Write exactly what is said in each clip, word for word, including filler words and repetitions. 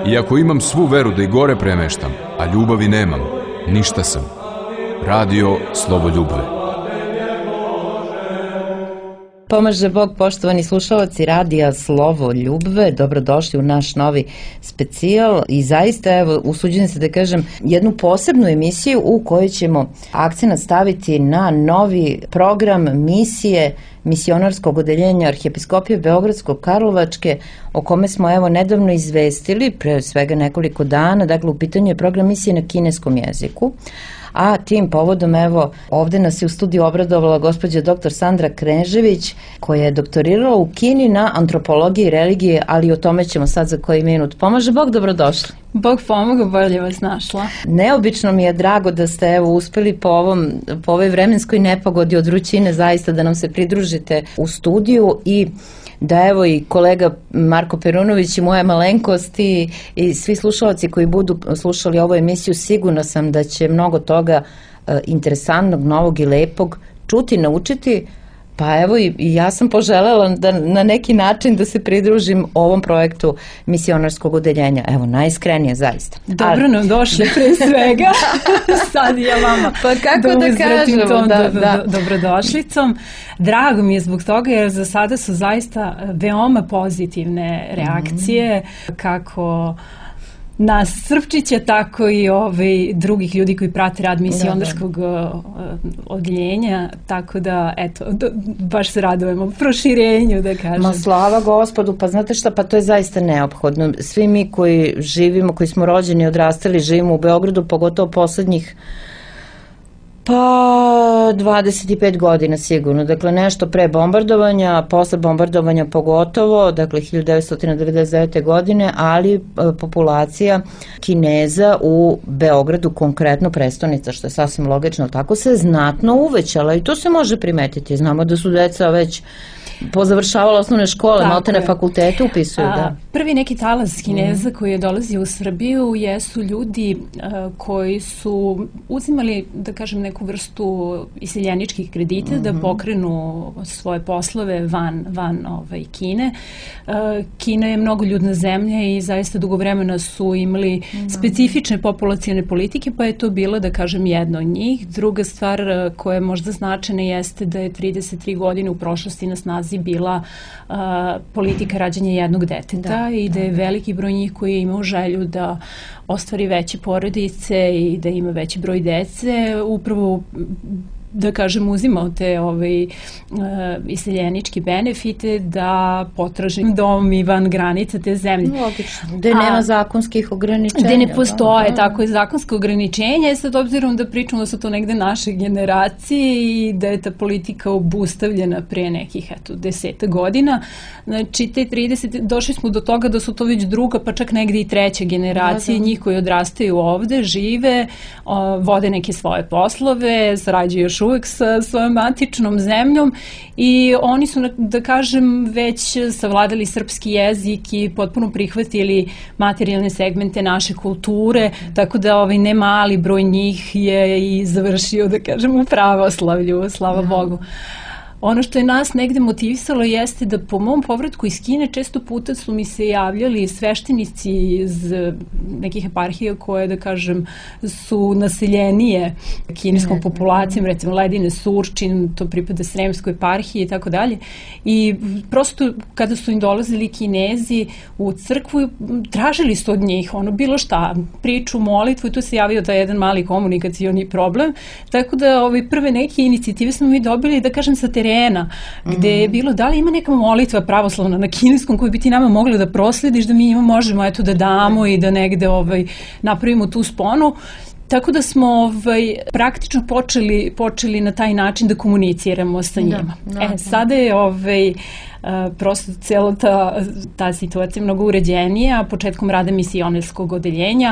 Iako imam svu veru da i gore premeštam, a ljubavi nemam, ništa sam. Radio Slovoljubve. Pomaže Bog, poštovani slušalci Radija Slovoljubve, dobrodošli u naš novi specijal i zaista, evo, usuđujem se da kažem, jednu posebnu emisiju u kojoj ćemo akcenat staviti na novi program misije misionarskog odeljenja Arhijepiskopije Beogradsko-Karlovačke, o kome smo evo nedavno izvestili, pre svega nekoliko dana. Dakle, u pitanju je program misije na kineskom jeziku. A tim povodom, evo, ovde nas je u studiju obradovala gospođa doktor Sandra Knežević, koja je doktorirala u Kini na antropologiji i religiji, ali o tome ćemo sad za koji minut. Pomaže Bog, dobrodošli. Bog pomoga, bolje vas našla. Neobično mi je drago da ste evo uspeli po, ovom, po ovoj vremenskoj nepogodi od vrućine zaista da nam se pridružite u studiju i da evo i kolega Marko Perunović i moja malenkost i, i svi slušalci koji budu slušali ovu emisiju, sigurno sam da će mnogo toga e, interesantnog, novog i lepog čuti, naučiti. Pa evo i, i ja sam poželjela da na neki način da se pridružim ovom projektu misionarskog odeljenja. Evo, najiskrenije zaista. Dobro nam došli pre svega. Sad ja vama pa kako da, da kažemo, tom da, do, da. Do, dobrodošlicom. Drago mi je zbog toga jer za sada su zaista veoma pozitivne reakcije, mm-hmm. kako nas Srpčića, tako i ovaj, drugih ljudi koji prate rad misionarskog da, da. odeljenja, tako da, eto, do, baš se radujemo proširenju, da kažem. Ma slava Gospodu, pa znate šta, pa to je zaista neophodno. Svi mi koji živimo, koji smo rođeni, odrastali, živimo u Beogradu, pogotovo poslednjih pa dvadeset pet godina sigurno, dakle nešto pre bombardovanja, posle bombardovanja pogotovo, dakle hiljadu devetsto devedeset devete. godine, ali populacija Kineza u Beogradu, konkretno prestonica, što je sasvim logično, tako se znatno uvećala i to se može primetiti. Znamo da su deca već pozavršavala osnovne škole, maltene fakultete upisuju, a, da. Prvi neki talas Kineza mm. koji je dolazio u Srbiju jesu ljudi a, koji su uzimali, da kažem, neku vrstu iseljeničkih kredita mm-hmm. da pokrenu svoje poslove van, van ovaj, Kine. A, Kina je mnogoljudna zemlja i zaista dugo vremena su imali mm. specifične populacione politike, pa je to bilo, da kažem, jedno od njih. Druga stvar a, koja je možda značajna jeste da je trideset tri godine u prošlosti na snazi bila uh, politika rađanja jednog deteta da, i da je veliki broj njih koji je imao želju da ostvari veće porodice i da ima veći broj dece, upravo da kažem uzimao te ovaj, uh, iseljenički benefite da potraži dom i van granica te zemlje. Logično, gde nema zakonskih ograničenja. Gde ne postoje, da, tako je, zakonske ograničenja, sad obzirom da pričamo da su to negde naše generacije i da je ta politika obustavljena pre nekih, eto, deseta godina. Znači, te trideset, došli smo do toga da su to već druga, pa čak negde i treća generacija, da, da. njih koji odrastaju ovde, žive, o, vode neke svoje poslove, sarađuju još uvek sa svojom matičnom zemljom i oni su, da kažem, već savladali srpski jezik i potpuno prihvatili materijalne segmente naše kulture, tako da ovaj ne mali broj njih je i završio, da kažem, u pravoslavlju, slava Bogu. Ono što je nas negde motivisalo jeste da po mom povratku iz Kine često puta su mi se javljali sveštenici iz nekih eparhija koje, da kažem, su naseljenije kineskom populacijom, recimo Ledine, Surčin, to pripada Sremskoj eparhiji i tako dalje. I prosto kada su im dolazili Kinezi u crkvu, tražili su od njih ono bilo šta, priču, molitvu i tu se javio taj jedan mali komunikacioni problem. Tako da ove prve neke inicijative smo mi dobili, da kažem, sa terena, gde je bilo da li ima neka molitva pravoslavna na kineskom koju bi ti nama mogli da proslediš, da mi ima možemo eto da damo i da negde ovaj, napravimo tu sponu. Tako da smo ovaj, praktično počeli, počeli na taj način da komuniciramo sa njima. Da, da, e, sada je ovaj, Uh, prosto cijela ta, ta situacija mnogo uređenija početkom rada misionarskog odeljenja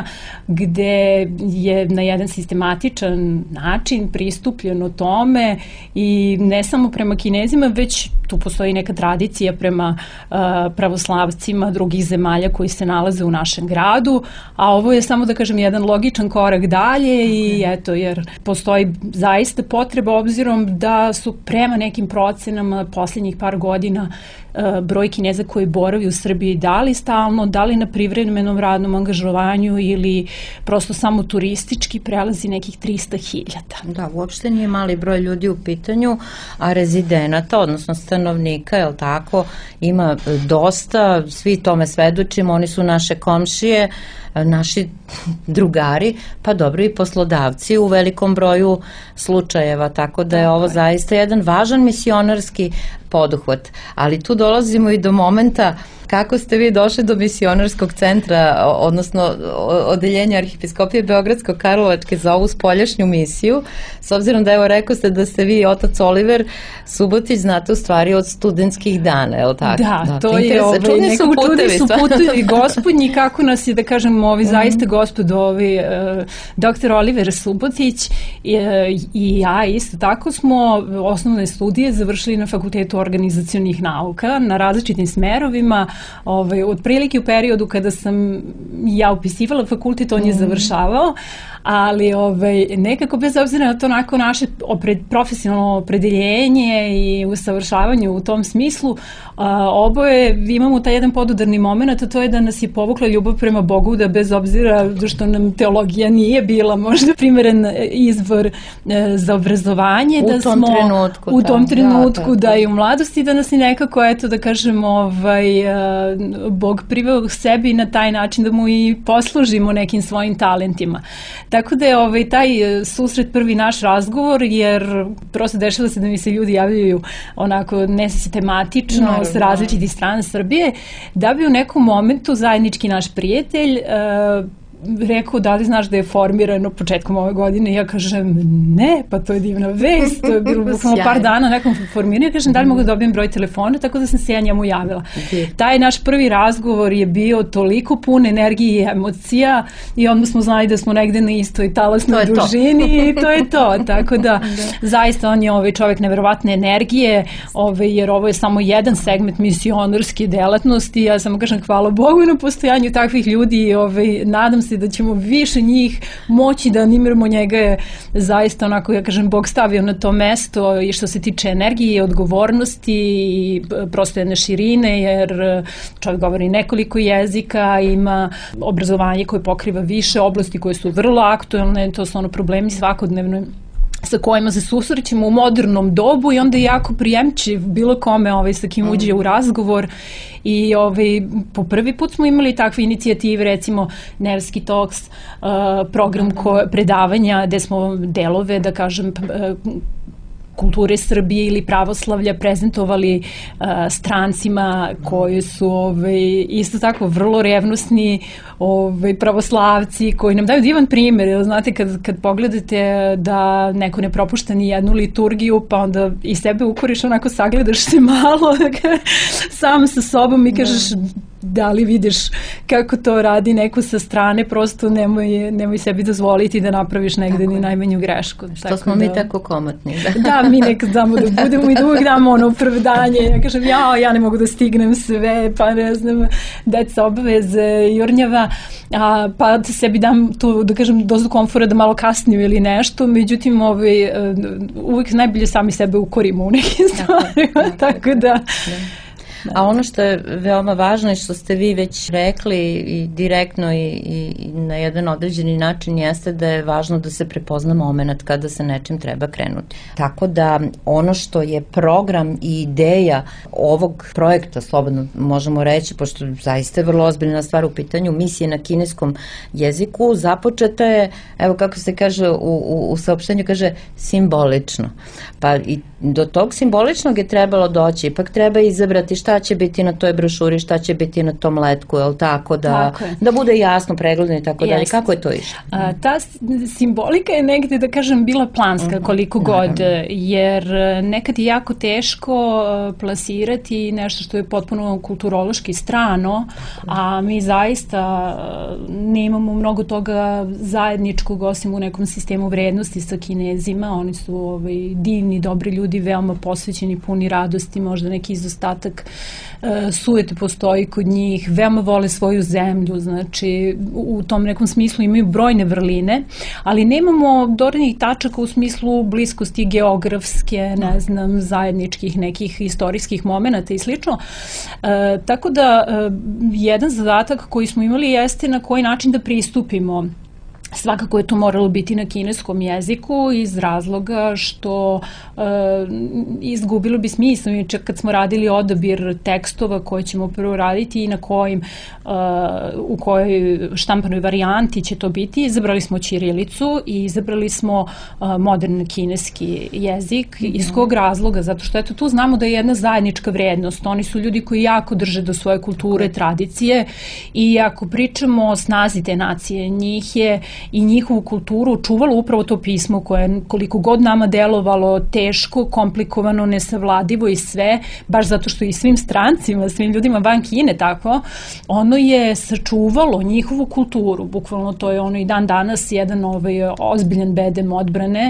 gde je na jedan sistematičan način pristupljeno tome i ne samo prema Kinezima, već tu postoji neka tradicija prema uh, pravoslavcima drugih zemalja koji se nalaze u našem gradu, a ovo je samo da kažem jedan logičan korak dalje i eto jer postoji zaista potreba obzirom da su prema nekim procenama posljednjih par godina broj Kineza koji boravi u Srbiji, da li stalno, da li na privremenom radnom angažovanju ili prosto samo turistički prelazi nekih trista hiljada. Da, uopšte nije mali broj ljudi u pitanju, a rezidenata, odnosno stanovnika, je li tako, ima dosta, svi tome svedočimo, oni su naše komšije, naši drugari, pa dobro i poslodavci u velikom broju slučajeva, tako da je ovo zaista jedan važan misionarski poduhvat. Ali tu dolazimo i do momenta kako ste vi došli do misionarskog centra, odnosno odeljenja Arhipiskopije Beogradsko-Karlovačke za ovu spoljašnju misiju, s obzirom da evo rekao ste da ste vi otac Oliver Subotić, znate u stvari od studentskih dana, je li tako? Da, da to je ovaj, čudni su putevi, su putevi gospodnji, kako nas je, da kažem, ovi mm-hmm. zaista gospod, ovi, uh, doktor Oliver Subotić i, i ja isto tako smo osnovne studije završili na Fakultetu organizacionih nauka, na različitim smerovima. Ovaj, otprilike u periodu kada sam ja upisivala fakultet, on je završavao, ali ovaj, nekako bez obzira na to onako naše opred, profesionalno opredeljenje i usavršavanje u tom smislu, a, oboje imamo taj jedan podudarni moment, a to je da nas je povukla ljubav prema Bogu, da bez obzira što nam teologija nije bila možda primeren izvor e, za obrazovanje, u da tom smo trenutku, u tom da, trenutku da, da, da i u mladosti, da nas je nekako, eto da kažem, ovaj, a, Bog priveo sebi na taj način da mu i poslužimo nekim svojim talentima. Tako da je ovaj, taj susret prvi naš razgovor, jer prosto dešava se da mi se ljudi javljaju onako nesistematično, naravno, s različitih strana Srbije, da bi u nekom momentu zajednički naš prijatelj uh, rekao da li znaš da je formirano početkom ove godine. Ja kažem ne, pa to je divna vest, to je bilo bukvalno par dana nekom formiranja. Kažem da li mogu da dobijem broj telefona, tako da sam se ja njemu javila. Okay. Taj naš prvi razgovor je bio toliko pun energije i emocija i onda smo znali da smo negde na istoj talasnoj dužini i to je to. Tako da, da. zaista on je ovaj čovjek neverovatne energije, ovaj, jer ovo je samo jedan segment misionarske delatnosti. Ja samo kažem hvala Bogu na postojanju takvih ljudi i ovaj, nadam se da ćemo više njih moći da animiramo. Njega je zaista onako, ja kažem, Bog stavio na to mesto i što se tiče energije, odgovornosti i prosto jedne širine, jer čovjek govori nekoliko jezika, ima obrazovanje koje pokriva više oblasti koje su vrlo aktuelne, to su ono problemi svakodnevno sa kojima se susrećemo u modernom dobu i onda je jako prijemčiv bilo kome ovaj, sa kim uđe u razgovor i ovaj, po prvi put smo imali takve inicijative, recimo Nevski Talks, uh, program ko, predavanja gde smo delove, da kažem, uh, kulture Srbije ili pravoslavlja prezentovali uh, strancima koji su ovaj, isto tako vrlo revnosni ovaj, pravoslavci koji nam daju divan primjer. Znate, kad, kad pogledate da neko ne propušta ni jednu liturgiju, pa onda i sebe ukoriš, onako sagledaš se malo sam sa sobom i kažeš da li vidiš kako to radi neko sa strane, prosto nemoj, nemoj sebi dozvoliti da napraviš negde tako ni najmanju grešku. Što tako smo da, mi tako komotni. Da, da mi nekad znamo da budemo i da uvijek damo ono opravdanje. Ja kažem, ja, ja ne mogu da stignem sve, pa ne znam, deca obaveze, jurnjava, a, pa sebi dam tu, da kažem, dozu komfora da malo kasnim ili nešto, međutim, ovaj, uvijek najbolje sami sebe ukorimo u nekim stvarima, tako, tako da... da. A ono što je veoma važno i što ste vi već rekli i direktno i, i na jedan određeni način jeste da je važno da se prepozna moment kada se nečim treba krenuti. Tako da ono što je program i ideja ovog projekta, slobodno možemo reći, pošto zaista je vrlo ozbiljna stvar u pitanju, misije na kineskom jeziku, započeta je, evo kako se kaže u, u, u saopštenju, kaže simbolično. Pa i do tog simboličnog je trebalo doći, ipak treba izabrati šta će biti na toj brošuri, šta će biti na tom letku, jel tako, da, tako da bude jasno, pregledno i tako dalje. Kako je to išlo? A, ta simbolika je negde, da kažem, bila planska koliko god, jer nekad je jako teško plasirati nešto što je potpuno kulturološki strano, a mi zaista nemamo mnogo toga zajedničkog osim u nekom sistemu vrednosti sa Kinezima. Oni su ovaj, divni, dobri ljudi, veoma posvećeni, puni radosti, možda neki izostatak sujete postoji kod njih, veoma vole svoju zemlju, znači u tom nekom smislu imaju brojne vrline, ali nemamo doradnih tačaka u smislu bliskosti geografske, ne znam, zajedničkih nekih istorijskih momenata i slično. E, tako da e, jedan zadatak koji smo imali jeste na koji način da pristupimo. Svakako je to moralo biti na kineskom jeziku iz razloga što e, izgubilo bi smisla. Čak kad smo radili odabir tekstova koje ćemo prvo raditi i na kojim, e, u kojoj štampanoj varijanti će to biti, izabrali smo ćirilicu i izabrali smo e, modern kineski jezik. Mm-hmm. Iz kog razloga? Zato što eto, tu znamo da je jedna zajednička vrednost. Oni su ljudi koji jako drže do svoje kulture, tradicije i ako pričamo o snazi te nacije, njih je i njihovu kulturu čuvalo upravo to pismo koje koliko god nama delovalo teško, komplikovano, nesavladivo i sve, baš zato što i svim strancima, svim ljudima van Kine tako, ono je sačuvalo njihovu kulturu, bukvalno to je ono i dan danas jedan ovaj ozbiljan bedem odbrane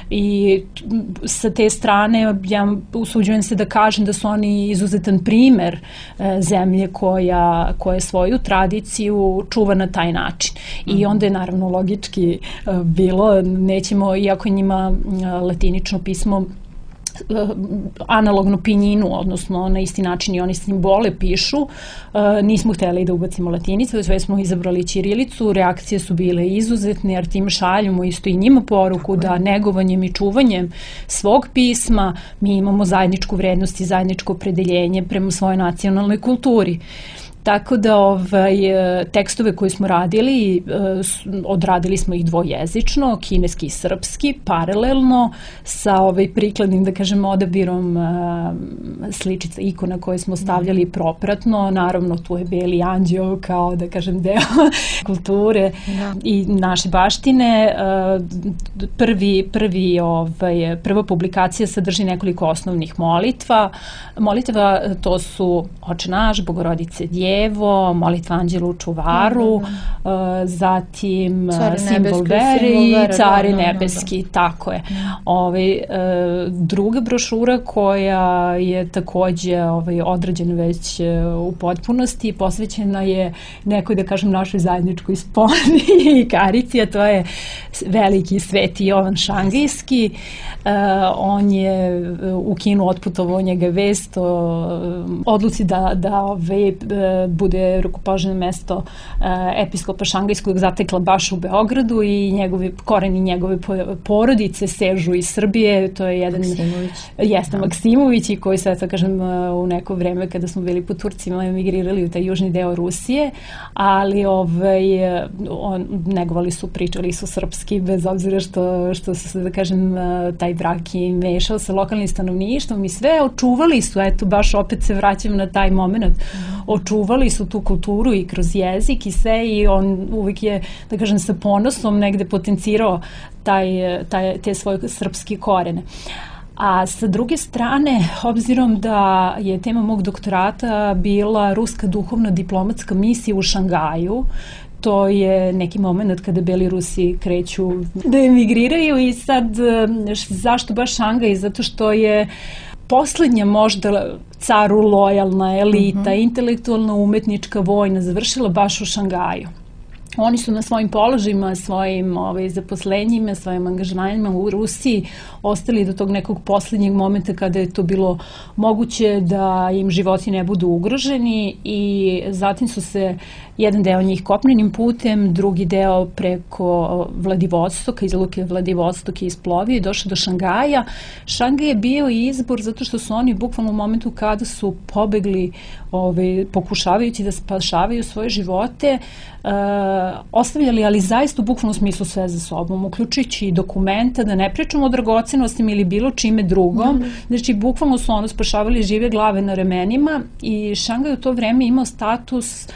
i sa te strane ja usuđujem se da kažem da su oni izuzetan primer e, zemlje koja, koja svoju tradiciju čuva na taj način. Mm. I onda je naravno logički uh, bilo, nećemo, iako njima uh, latinično pismo uh, analogno pinjinu, odnosno na isti način i oni simbole pišu, uh, nismo hteli da ubacimo latinicu, sve smo izabrali ćirilicu, reakcije su bile izuzetne, jer tim šaljemo isto i njima poruku da negovanjem i čuvanjem svog pisma mi imamo zajedničku vrednost i zajedničko opredeljenje prema svojoj nacionalnoj kulturi. Tako da ovaj, tekstove koje smo radili, odradili smo ih dvojezično, kineski i srpski, paralelno sa ovaj prikladnim, da kažem, odabirom sličica, ikona koje smo stavljali propratno. Naravno, tu je Beli anđeo kao, da kažem, deo kulture ja. I naše baštine. Prvi, prvi, ovaj, prva publikacija sadrži nekoliko osnovnih molitva. Molitva to su Oče naš, Bogorodice Djevo, molitva Anđelu Čuvaru, mm, uh, zatim Cari simbol vere i Cari nebeski, tako je. Mm. Ovaj, uh, druga brošura koja je takođe ovaj, odrađena već uh, u potpunosti, posvećena je nekoj, da kažem, našoj zajedničkoj sponi i karici, a to je veliki Sveti Jovan Šangajski. Uh, on je u Kinu otputovao, njega vest o odluci da, da ovaj, bude rukopoloženo mesto uh, episkopa Šangajskog zatekla baš u Beogradu i njegovi, koreni njegove porodice sežu iz Srbije. To je jedan Maksimović. Jeste Maksimović i koji sad, da kažem, u neko vreme kada smo bili po Turcima emigrirali u taj južni deo Rusije, ali ovaj, on, negovali su, pričali su srpski bez obzira što, što se, da kažem, taj brak i mešao sa lokalnim stanovništvom i sve očuvali su, eto, baš opet se vraćam na taj moment, mm. očuvali su tu kulturu i kroz jezik i sve i on uvijek je, da kažem, sa ponosom negde potencirao taj, taj, te svoje srpske korene. A sa druge strane, obzirom da je tema mog doktorata bila ruska duhovna diplomatska misija u Šangaju, to je neki moment kada Beli Rusi kreću da emigriraju i sad zašto baš Šangaj? Zato što je poslednja možda caru lojalna elita, uh-huh. intelektualna, umetnička, vojna, završila baš u Šangaju. Oni su na svojim položajima, svojim ovaj, zaposlenjima, svojim angažmanima u Rusiji ostali do tog nekog poslednjeg momenta kada je to bilo moguće da im životi ne budu ugroženi i zatim su se jedan deo njih kopnenim putem, drugi deo preko Vladivostoka, iz luke Vladivostoka isplovio i došao do Šangaja. Šangaj je bio izbor zato što su oni bukvalno u momentu kada su pobegli, ovaj, pokušavajući da spašavaju svoje živote, uh, ostavljali, ali zaista u bukvalnom smislu sve za sobom, uključujući i dokumenta, da ne pričamo o dragocenostima ili bilo čime drugom. Mm. Znači, bukvalno su ono spašavali žive glave na ramenima i Šangaj u to vreme imao status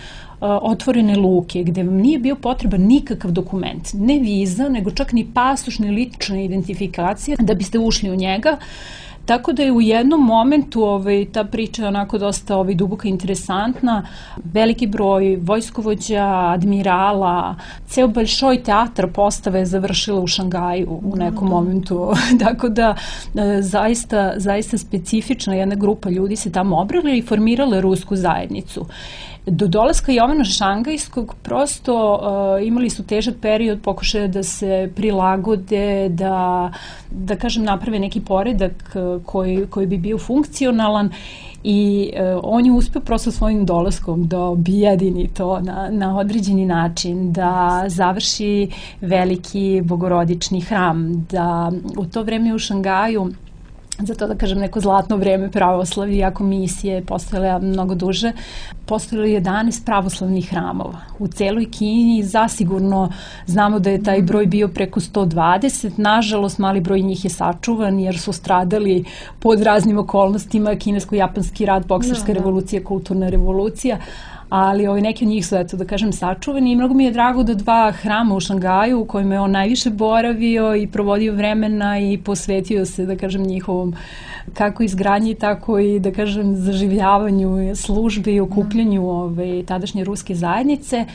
otvorene luke, gde vam nije bio potreban nikakav dokument, ne viza, nego čak ni pasoš, ni lična identifikacija, da biste ušli u njega. Tako da je u jednom momentu ovaj, ta priča onako dosta ovaj, duboka i interesantna. Veliki broj vojskovođa, admirala, ceo Bolšoj teatr postave je završila u Šangaju u nekom momentu. Tako da zaista, zaista specifična jedna grupa ljudi se tamo obrala i formirala rusku zajednicu. Do dolaska Jovana Šangajskog prosto uh, imali su težak period pokušaja da se prilagode, da, da kažem, naprave neki poredak koji, koji bi bio funkcionalan i uh, on je uspeo prosto svojim dolaskom da objedini to na, na određeni način, da završi veliki bogorodični hram, da u to vreme u Šangaju, za to da kažem neko zlatno vreme pravoslavlja, iako misije postojale mnogo duže, postojalo jedanaest pravoslavnih hramova. U celoj Kini zasigurno znamo da je taj broj bio preko sto dvadeset, nažalost mali broj njih je sačuvan jer su stradali pod raznim okolnostima, kinesko-japanski rat, bokserska no, revolucija, kulturna revolucija, ali ovaj, neki od njih su, eto, da kažem, sačuvani i mnogo mi je drago da dva hrama u Šangaju u kojima je on najviše boravio i provodio vremena i posvetio se, da kažem, njihovom kako izgradnji, tako i, da kažem, zaživljavanju službe i okupljanju ove, tadašnje ruske zajednice,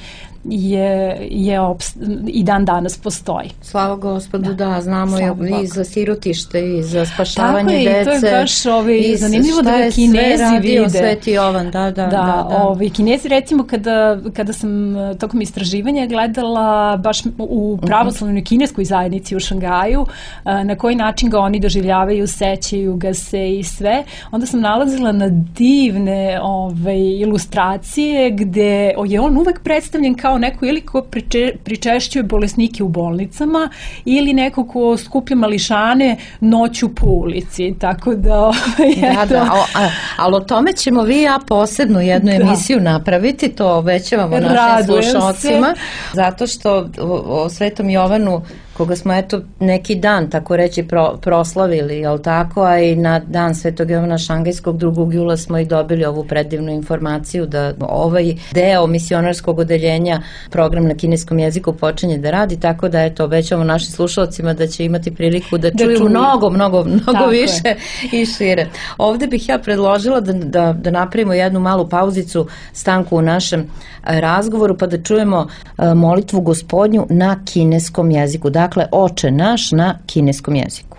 je, je opst, i dan danas postoji. Slava Gospodu, da, da znamo i za sirotište i za spašavanje tako je, dece. Tako je, to je baš ovaj, zanimljivo da ga Kinezi vide. Sveti Jovan, da, da. Da, da, da. Ovaj, Kinezi, recimo, kada, kada sam tokom istraživanja gledala baš u pravoslavnoj kineskoj zajednici u Šangaju, na koji način ga oni doživljavaju, sećaju ga se i sve, onda sam nalazila na divne ovaj, ilustracije gde je on uvek predstavljen kao neko ili ko priče, pričešćuje bolesnike u bolnicama ili neko ko skuplja mališane noću po ulici, tako da... Da, da, a, ali o tome ćemo vi i ja posebno jednu emisiju da. napraviti, to obećavamo našim Radujem slušalcima, se. zato što o, o Svetom Jovanu, koga smo eto neki dan, tako reći, pro, proslavili, jel tako, a i na dan Svetog Jovana Šangajskog drugog jula smo i dobili ovu predivnu informaciju da ovaj deo misionarskog odeljenja, program na kineskom jeziku počinje da radi, tako da eto obećamo našim slušalcima da će imati priliku da, da čuju čuju. mnogo, mnogo, mnogo više je. i šire. Ovde bih ja predložila da, da, da napravimo jednu malu pauzicu, stanku u našem razgovoru, pa da čujemo molitvu Gospodnju na kineskom jeziku. Dakle, Oče naš na kineskom jeziku.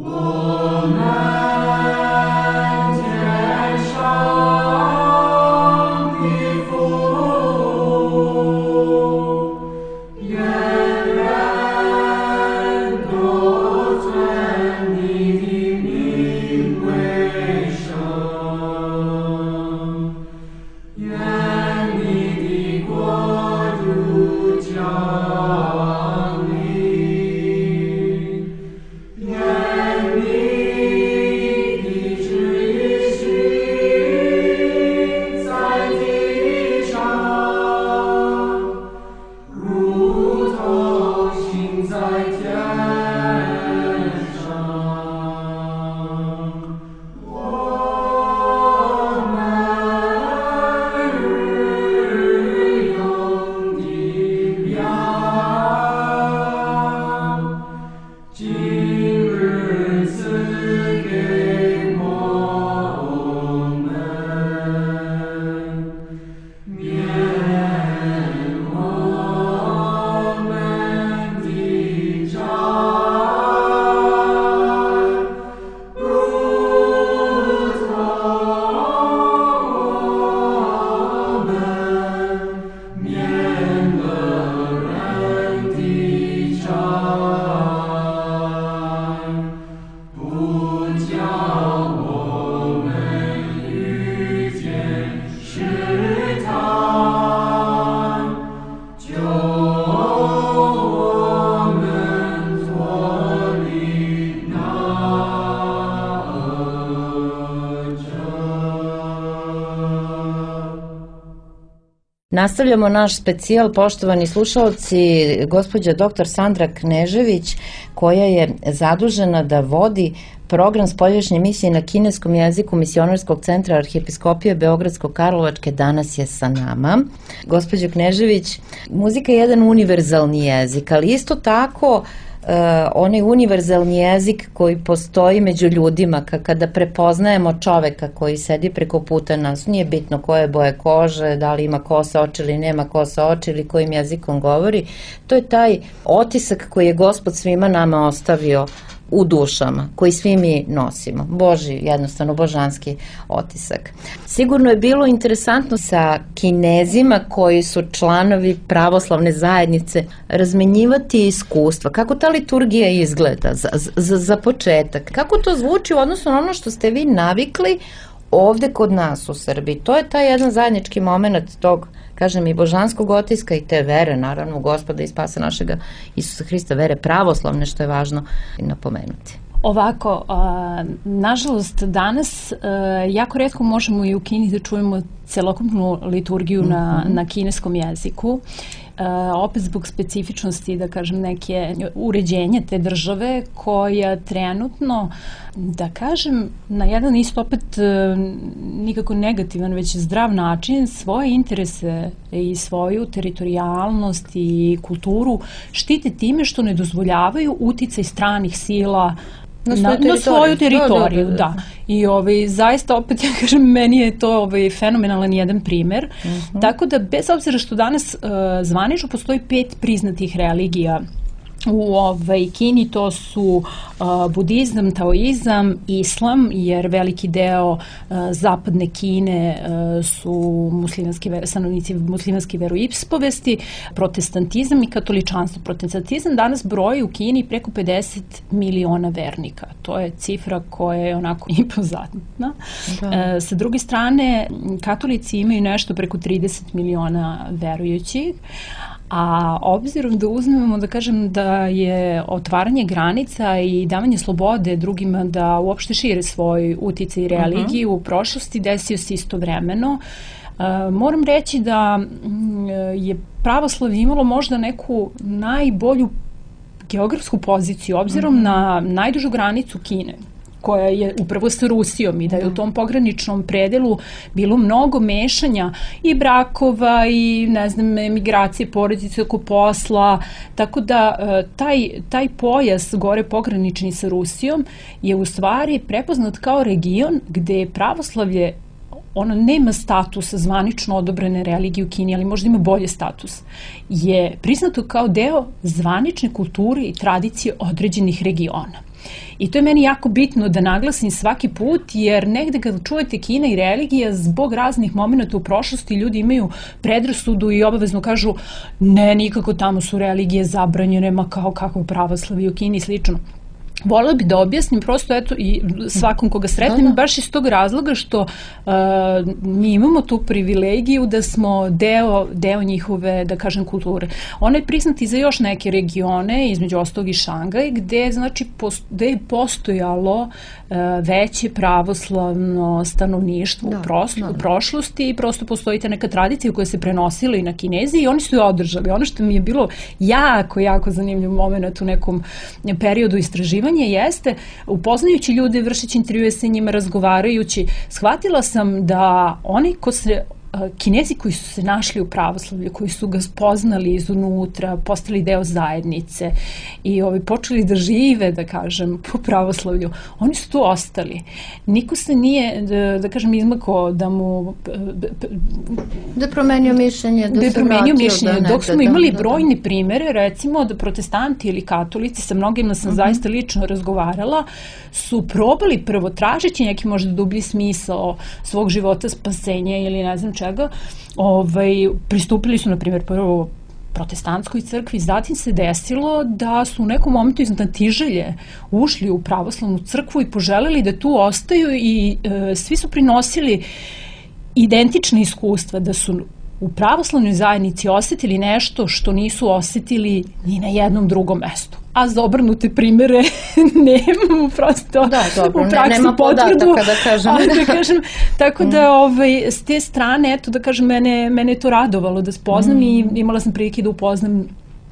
Nastavljamo naš specijal, poštovani slušalci, gospođa doktor Sandra Knežević, koja je zadužena da vodi program spoljašnje misije na kineskom jeziku Misionarskog centra Arhijepiskopije Beogradsko-Karlovačke danas je sa nama. Gospođo Knežević, muzika je jedan univerzalni jezik, ali isto tako Uh, onaj univerzalni jezik koji postoji među ljudima, kada prepoznajemo čoveka koji sedi preko puta nas, nije bitno koje boje kože, da li ima kosa oči ili nema kosa oči ili kojim jezikom govori, to je taj otisak koji je Gospod svima nama ostavio u dušama, koji svi mi nosimo. Božji, jednostavno božanski otisak. Sigurno je bilo interesantno sa Kinezima koji su članovi pravoslavne zajednice razmenjivati iskustva. Kako ta liturgija izgleda za, za, za početak? Kako to zvuči u odnosu na ono što ste vi navikli ovde kod nas u Srbiji? To je taj jedan zajednički moment tog, kažem, i božanskog otiska i te vere, naravno, u Gospoda i spasa našega Isusa Hrista, vere pravoslavne, što je važno napomenuti. Ovako, a, nažalost, danas a, jako retko možemo i u Kini da čujemo celokupnu liturgiju mm-hmm. na, na kineskom jeziku. Uh, opet zbog specifičnosti, da kažem, neke uređenja te države koja trenutno, da kažem, na jedan isto opet uh, nikako negativan, već zdrav način svoje interese i svoju teritorijalnost i kulturu štite time što ne dozvoljavaju uticaj stranih sila na svoju teritoriju, na svoju teritoriju da, da, da, da. I ovaj, zaista opet, ja kažem, meni je to ovaj, fenomenalan jedan primer. Uh-huh. Tako da, bez obzira što danas uh, zvanično postoji pet priznatih religija u ovaj, Kini, to su uh, budizam, taoizam, islam, jer veliki deo uh, zapadne Kine uh, su muslimanski, stanovnici muslimanske veroispovesti, protestantizam i katoličanstvo. Protestantizam danas broji u Kini preko pedeset miliona vernika. To je cifra koja je onako impozantna. Da. Uh, sa druge strane, katolici imaju nešto preko trideset miliona verujućih, a obzirom da uzmemo, da kažem, da je otvaranje granica i davanje slobode drugima da uopšte šire svoj uticaj i religiju uh-huh. u prošlosti, desio se istovremeno. Uh, moram reći da um, je pravoslavlje imalo možda neku najbolju geografsku poziciju, obzirom uh-huh. na najdužu granicu Kine, koja je upravo sa Rusijom, i da je u tom pograničnom predelu bilo mnogo mešanja i brakova i, ne znam, emigracije porodice oko posla, tako da taj, taj pojas gore pogranični sa Rusijom je u stvari prepoznat kao region gde pravoslavlje, ono nema statusa zvanično odobrene religije u Kini, ali možda ima bolje status, je priznato kao deo zvanične kulture i tradicije određenih regiona. I to je meni jako bitno da naglasim svaki put, jer negde kad čujete Kina i religija, zbog raznih momenta u prošlosti ljudi imaju predrasudu i obavezno kažu ne, nikako tamo su religije zabranjene, ma kao kako pravoslavlje u Kini i slično. Volela bi da objasnim prosto, eto, i svakom koga sretnem, da, da. baš iz tog razloga što uh, mi imamo tu privilegiju da smo deo, deo njihove, da kažem, kulture. Ona je priznati za još neke regione, između ostalog i Šangaj, gde, znači, post, gde je postojalo uh, veće pravoslavno stanovništvo da, u, proslu, da, da. u prošlosti, i prosto postoji ta neka tradicija koja se prenosila i na Kinezi i oni su je održali. Ono što mi je bilo jako, jako zanimljiv moment u nekom periodu istraživanja jeste, upoznajući ljude, vršeći intervjue sa njima, razgovarajući, shvatila sam da oni ko se Kinezi koji su se našli u pravoslavlju, koji su ga spoznali iznutra, postali deo zajednice i ovi, počeli da žive, da kažem, po pravoslavlju, oni su tu ostali. Niko se nije, da, da kažem, izmakao da mu... Da promenio mišljenje, da, da se promenio mišljenje, da dok smo da, imali da, brojne da. primere, recimo da protestanti ili katolici, sa mnogima sam uh-huh. zaista lično razgovarala, su probali prvo tražeći neki možda dublji smisao svog života, spasenja ili ne znam čega, ovaj, pristupili su, na primjer, prvo protestantskoj crkvi, zatim se desilo da su u nekom momentu iznatiželje ušli u pravoslavnu crkvu i poželeli da tu ostaju i e, svi su prinosili identične iskustva, da su u pravoslavnoj zajednici osetili nešto što nisu osetili ni na jednom drugom mestu. A za obrnute primere nemamo prosto da, dobro, u praksi nema potvrdu. Da kažem. Ali, da kažem, tako da ovaj, s te strane, eto da kažem, mene, mene je to radovalo da spoznam mm. i imala sam prilike da upoznam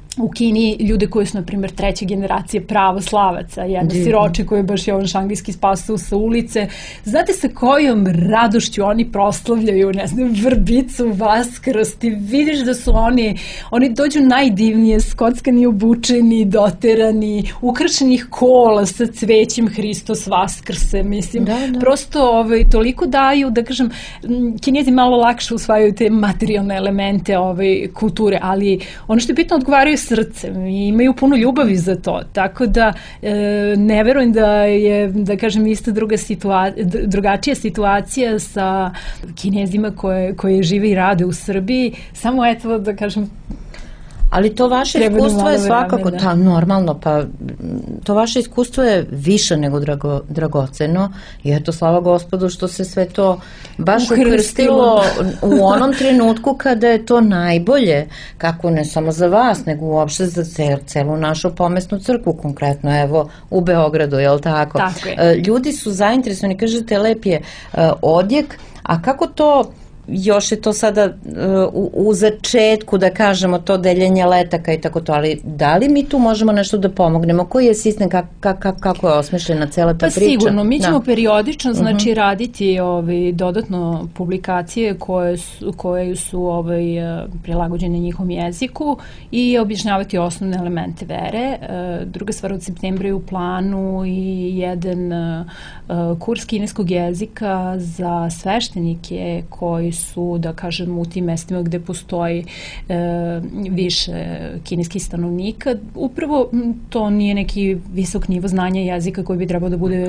u Kini ljude koji su, na primjer, treće generacije pravoslavaca, jedna siroče koja je baš Jovan Šangajski spasao sa ulice. Znate sa kojom radošću oni proslavljaju, ne znam, Vrbicu, Vaskrs, ti vidiš da su oni, oni dođu najdivnije, skockani, obučeni, doterani, ukrašenih kola sa cvećem Hristos Vaskrse, mislim, da, da. Prosto ovaj, toliko daju, da kažem, Kinezi malo lakše usvajaju te materijalne elemente ovaj, kulture, ali ono što je bitno, odgovaraju srcem i imaju puno ljubavi za to, tako da e, ne verujem da je, da kažem, isto druga situacija, drugačija situacija sa Kinezima koje, koje žive i rade u Srbiji, samo eto da kažem. Ali to vaše iskustvo je svakako, da, normalno, pa to vaše iskustvo je više nego drago, dragoceno i eto, slava Gospodu što se sve to baš ukrstilo u onom trenutku kada je to najbolje, kako ne samo za vas, nego uopšte za cel, celu našu pomesnu crkvu, konkretno evo u Beogradu, je li tako? Tako je. Ljudi su zainteresovani, kažete, lep je odjek, a kako to još je to sada uh, u, u začetku, da kažemo, to deljenje letaka i tako to, ali da li mi tu možemo nešto da pomognemo? Koji je sistem, kak, kak, kako je osmišljena cela ta pa priča? Pa sigurno, mi ćemo da. periodično, znači, uh-huh. raditi ovaj, dodatno publikacije koje su, koje su ovaj, prilagođene njihovom jeziku i objašnjavati osnovne elemente vere. Uh, druga stvar, od septembra je u planu i jedan uh, kurs kineskog jezika za sveštenike koji su, da kažem, u tim mestima gde postoji e, više kineskih stanovnika. Upravo to nije neki visok nivo znanja jezika koji bi trebao da bude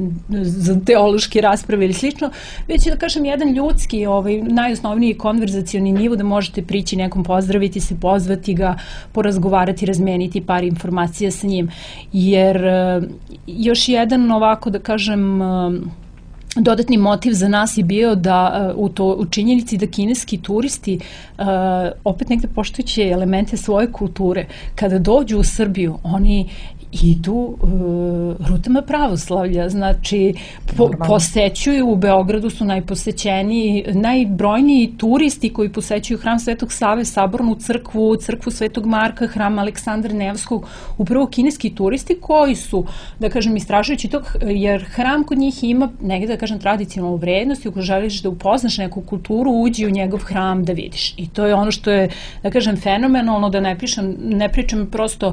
za teološke rasprave ili slično, već je, da kažem, jedan ljudski, ovaj, najosnovniji konverzacioni nivo da možete prići nekom, pozdraviti se, pozvati ga, porazgovarati, razmeniti par informacija sa njim. Jer e, još jedan ovako, da kažem, e, dodatni motiv za nas je bio da u, to, u činjenici da kineski turisti uh, opet negde poštujući elemente svoje kulture, kada dođu u Srbiju, oni idu uh, rutama pravoslavlja, znači po, posećuju, u Beogradu su najposećeniji, najbrojniji turisti koji posećuju hram Svetog Save, Sabornu crkvu, crkvu Svetog Marka, hram Aleksandra Nevskog, upravo kineski turisti koji su, da kažem, istražujući to, jer hram kod njih ima negde, da kažem, tradicionalnu vrednost i ako želiš da upoznaš neku kulturu, uđi u njegov hram da vidiš. I to je ono što je, da kažem, fenomenalno, da ne pričam, ne pričam prosto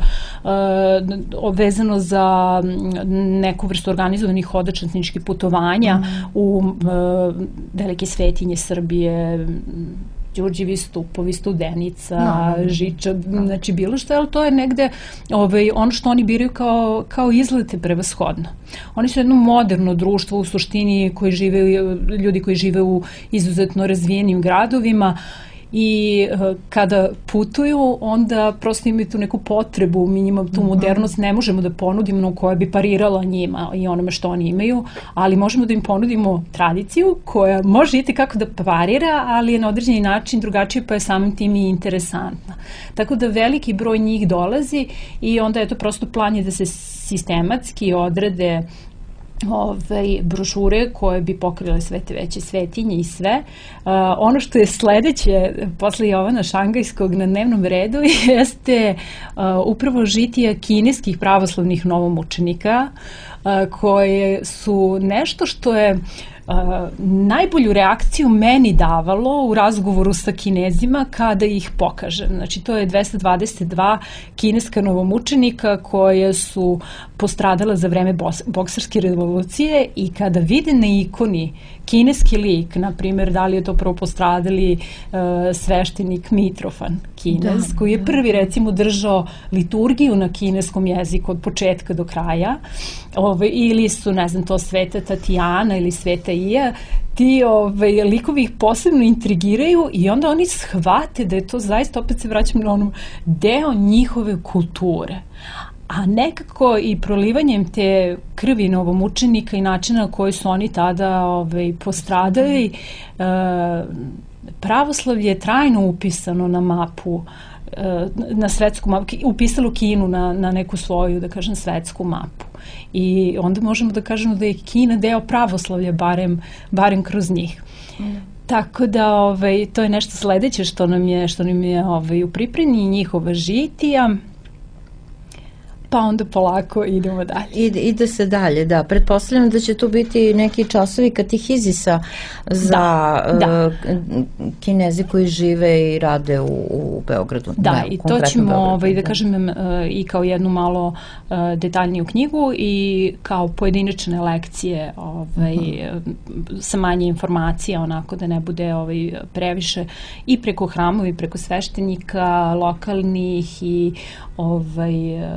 uh, vezano za neku vrstu organizovanih hodočasničkih putovanja mm. u uh, velike svetinje Srbije, Đurđevi stupovi, Studenica, no. Žiča, no. Znači bilo što, ali to je negde ovaj, ono što oni biraju kao, kao izlete prevashodno. Oni su jedno moderno društvo u suštini koji žive, ljudi koji žive u izuzetno razvijenim gradovima i uh, kada putuju, onda prosto imaju tu neku potrebu, mi njima tu modernost ne možemo da ponudimo koja bi parirala njima i onome što oni imaju, ali možemo da im ponudimo tradiciju koja može iti kako da parira, ali je na određeni način drugačije, pa je samim tim i interesantna. Tako da veliki broj njih dolazi i onda je to prosto plan je da se sistematski odrede Ove, brošure koje bi pokrile sve te veće svetinje i sve. Uh, ono što je sledeće posle Jovana Šangajskog na dnevnom redu jeste uh, upravo žitija kineskih pravoslavnih novomučenika uh, koje su nešto što je Uh, najbolju reakciju meni davalo u razgovoru sa Kinezima kada ih pokažem. Znači, to je dvesta dvadeset dva kineska novomučenika koje su postradala za vreme bos- boksarske revolucije i kada vide na ikoni kineski lik, na primjer, da li je to prvo postradali uh, sveštenik Mitrofan Kinez, da, koji je prvi, recimo, držao liturgiju na kineskom jeziku od početka do kraja, Ove, ili su, ne znam, to Sveta Tatijana ili Sveta Ija, ti ove, likovi ih posebno intrigiraju i onda oni shvate da je to zaista, opet se vraćam na onom, deo njihove kulture. A nekako i prolivanjem te krvi novomučenika i načina na koji su oni tada ove, postradali, e, pravoslavlje je trajno upisano na mapu, na svetsku mapu, upisalo Kinu na, na neku svoju, da kažem, svetsku mapu. I onda možemo da kažemo da je Kina deo pravoslavlja, barem, barem kroz njih. Tako da ovaj, to je nešto sledeće što nam je, što nam je ovaj, u pripremi, njihova žitija. Pa onda polako idemo dalje. Ide, ide se dalje, da. Pretpostavljam da će tu biti neki časovi katehizisa za da, da. Uh, Kinezi koji žive i rade u, u Beogradu. Da, ne, i to ćemo, Beogradu, ovaj, da, da kažem, uh, i kao jednu malo uh, detaljniju knjigu i kao pojedinačne lekcije ovaj, uh-huh. sa manje informacija, onako da ne bude ovaj, previše i preko hramova i preko sveštenika lokalnih i ovaj,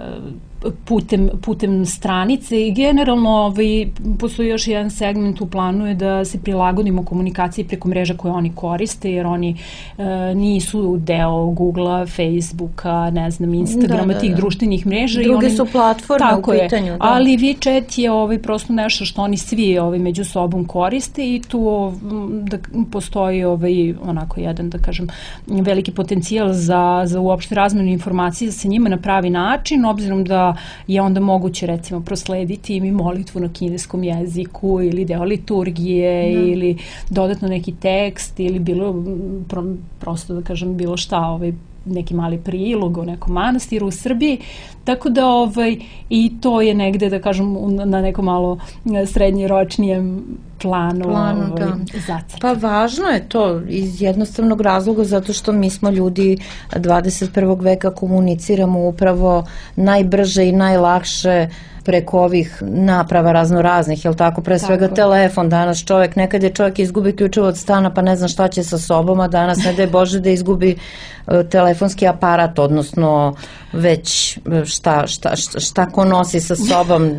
putem, putem stranice i generalno ovaj, postoji još jedan segment u planu je da se prilagodimo komunikaciji preko mreža koje oni koriste, jer oni e, nisu deo Googlea, Facebooka, ne znam, Instagrama, da, da, tih da. društvenih mreža. Druge i oni, su platforme u pitanju. Je, da. Ali WeChat je ovaj, prosto nešto što oni svi ovaj, među sobom koriste i tu da, postoji ovaj, onako jedan, da kažem, veliki potencijal za, za uopšte razmenu informacije sa njima na pravi način, obzirom da je onda moguće recimo proslediti im i molitvu na kineskom jeziku ili deo liturgije no. ili dodatno neki tekst ili bilo pro, prosto da kažem bilo šta, ovaj, neki mali prilog o nekom manastiru u Srbiji, tako da ovaj, i to je negde da kažem na nekom malo srednjeročnijem planu, planu ovaj, zacrta. Pa važno je to iz jednostavnog razloga zato što mi smo ljudi dvadeset prvog veka, komuniciramo upravo najbrže i najlakše preko ovih naprava raznoraznih, jel tako, pre svega tako. Telefon, danas čovjek, nekad je čovjek izgubi ključevo od stana pa ne zna šta će sa sobom, a danas ne daj Bože da izgubi uh, telefonski aparat, odnosno već šta, šta, šta, šta ko nosi sa sobom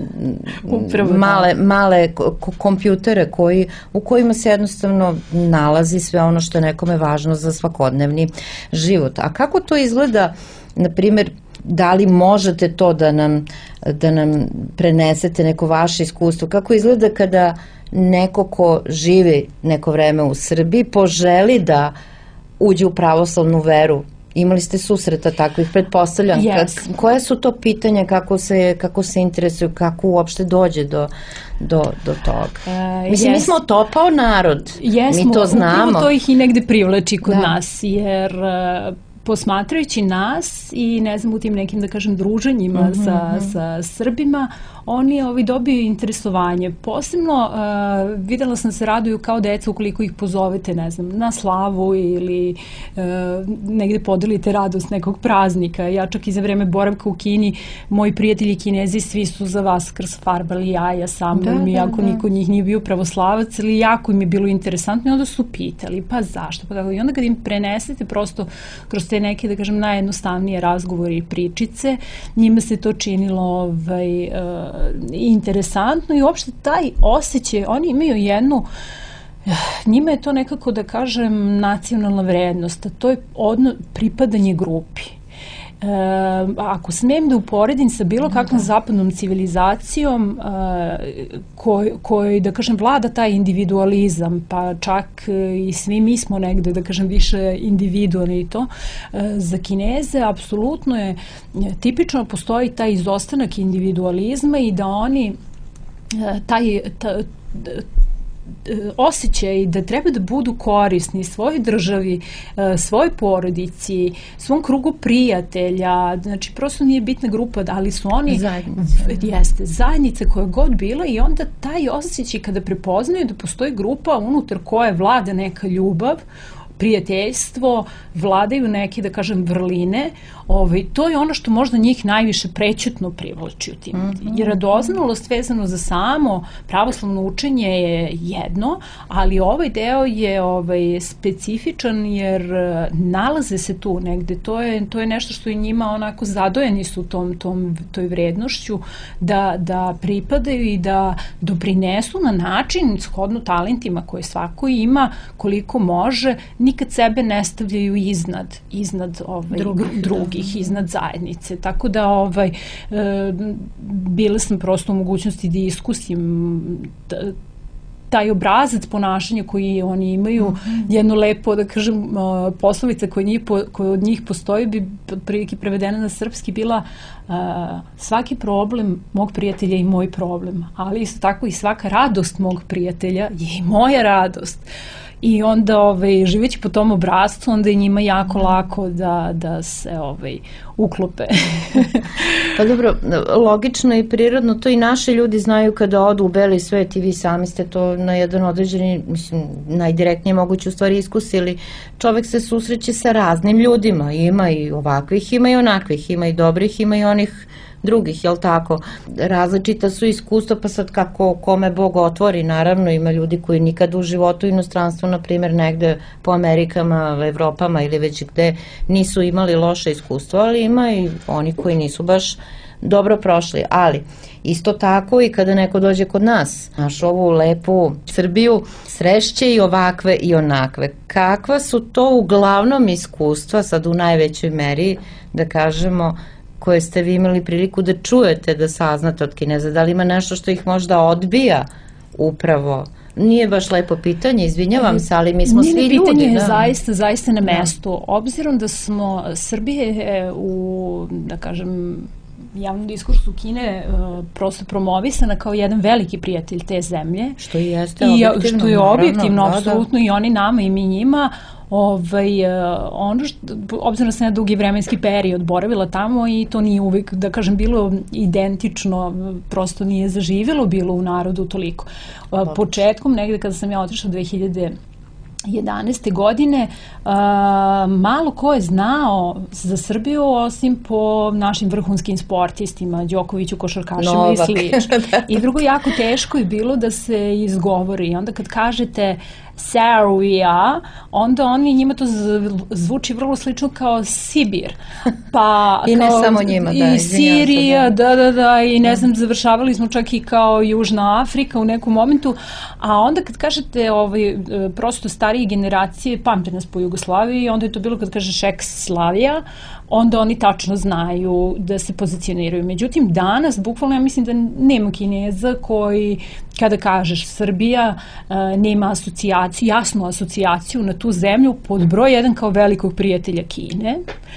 male, male kompjutere koji, u kojima se jednostavno nalazi sve ono što je nekome važno za svakodnevni život. A kako to izgleda, na primjer, da li možete to da nam, da nam prenesete neko vaše iskustvo? Kako izgleda kada neko ko živi neko vreme u Srbiji poželi da uđe u pravoslavnu veru? Imali ste susreta takvih, pretpostavljam. Yes. Kad, koje su to pitanja, kako se, kako se interesuju, kako uopšte dođe do, do, do toga? Uh, Mislim, yes. mi smo topao narod. Jesmo, mi to znamo. Upravo to ih i negde privlači kod da. nas, jer uh, posmatrajući nas i ne znam u tim nekim da kažem druženjima mm-hmm. sa, sa Srbima, oni ovaj, dobiju interesovanje. Posebno uh, videla sam se raduju kao deca ukoliko ih pozovete, ne znam, na slavu ili uh, negde podelite radost nekog praznika. Ja čak i za vreme boravka u Kini, moji prijatelji Kinezi svi su za Vaskrs farbali jaja sa mnom, iako da, da. niko od njih nije bio pravoslavac, ali jako im je bilo interesantno i onda su pitali, pa zašto? Pa kako? I onda kad im prenesete prosto kroz te neke, da kažem, najjednostavnije razgovori i pričice, njima se to činilo ovaj, uh, interesantno i uopšte taj osjećaj, oni imaju jednu, njima je to nekako, da kažem, nacionalna vrednost, a to je odno, pripadanje grupi. E, ako smem da uporedim sa bilo kakvom da. zapadnom civilizacijom e, koj, koj, da kažem, vlada taj individualizam, pa čak i svi mi smo negde, da kažem, više individualni i to, e, za Kineze apsolutno je tipično postoji taj izostanak individualizma i da oni e, taj, ta, osjećaj da treba da budu korisni svojoj državi, svojoj porodici, svom krugu prijatelja, znači prosto nije bitna grupa, ali su oni zajednice, jeste, zajednice koja god bila i onda taj osjećaj kada prepoznaju da postoji grupa unutar koje vlada neka ljubav, prijateljstvo, vladaju neke, da kažem, vrline, ovaj, to je ono što možda njih najviše prećutno privlači u tim. Mm-hmm. Jer radoznalost vezano za samo pravoslavno učenje je jedno, ali ovaj deo je ovaj, specifičan jer nalaze se tu negde. To je, to je nešto što i njima onako zadojeni su tom, tom, toj vrednošću da, da pripadaju i da doprinesu na način shodno talentima koje svako ima koliko može, nikad sebe ne stavljaju iznad, iznad ovaj, drugih, drugih iznad zajednice. Tako da ovaj, e, bila sam prosto u mogućnosti da iskusim t, taj obrazac ponašanja koji oni imaju, mm-hmm. jedno lepo, da kažem, poslovica koja, njih, koja od njih postoji bi prilike prevedena na srpski bila uh, svaki problem mog prijatelja je i moj problem, ali isto tako i svaka radost mog prijatelja je i moja radost. i onda ovaj, živeći po tom obrascu, onda je njima jako lako da, da se ovaj, uklope. Pa dobro, logično i prirodno, to i naši ljudi znaju kada odu u beli svet i vi sami ste to na jedan određeni, mislim, najdirektnije moguće u stvari iskusili. Čovek se susreće sa raznim ljudima, ima i ovakvih, ima i onakvih, ima i dobrih, ima i onih drugih, jel tako? Različita su iskustva, pa sad kako kome Bog otvori, naravno ima ljudi koji nikad u životu inostranstvu, na primjer negde po Amerikama, Evropama ili već gde nisu imali loše iskustvo, ali ima i oni koji nisu baš dobro prošli, ali isto tako i kada neko dođe kod nas, našu ovu lepu Srbiju, srešće i ovakve i onakve. Kakva su to uglavnom iskustva, sad u najvećoj meri, da kažemo, koje ste vi imali priliku da čujete, da saznate od Kineza? Da li ima nešto što ih možda odbija upravo? Nije baš lepo pitanje, izvinjavam se, ali mi smo Nije svi ljudi. Nije pitanje, da. zaista, zaista na mestu. Obzirom da smo Srbije u, da kažem, javnom diskursu Kine uh, prosto promovisana kao jedan veliki prijatelj te zemlje. Što i jeste I, objektivno. što je objektivno, naravno, apsolutno, da, da. I oni nama i mi njima. Ovaj, uh, ono što, obzirom da sam ja dugi vremenski period boravila tamo i to nije uvijek, da kažem, bilo identično, prosto nije zaživjelo bilo u narodu toliko. Uh, početkom, negde kada sam ja otišla dve hiljade jedanaeste godine, uh, malo ko je znao za Srbiju osim po našim vrhunskim sportistima, Đokoviću, košarkašima Novak. I slično. I drugo, jako teško je bilo da se izgovori. I onda kad kažete Serbia, onda oni, njima to zvuči vrlo slično kao Sibir. Pa, I ne kao, samo njima, da. I Sirija, da, da, da, i ne znam, završavali smo čak i kao Južna Afrika u nekom momentu, a onda kad kažete ovaj, prosto starije generacije, pamte nas po Jugoslaviji, onda je to bilo kad kažeš ex-Slavija, onda oni tačno znaju da se pozicioniraju. Međutim, danas, bukvalno, ja mislim da nema Kineza koji, kada kažeš Srbija, nema asocijaciju, jasnu asocijaciju na tu zemlju pod broj jedan kao velikog prijatelja Kine,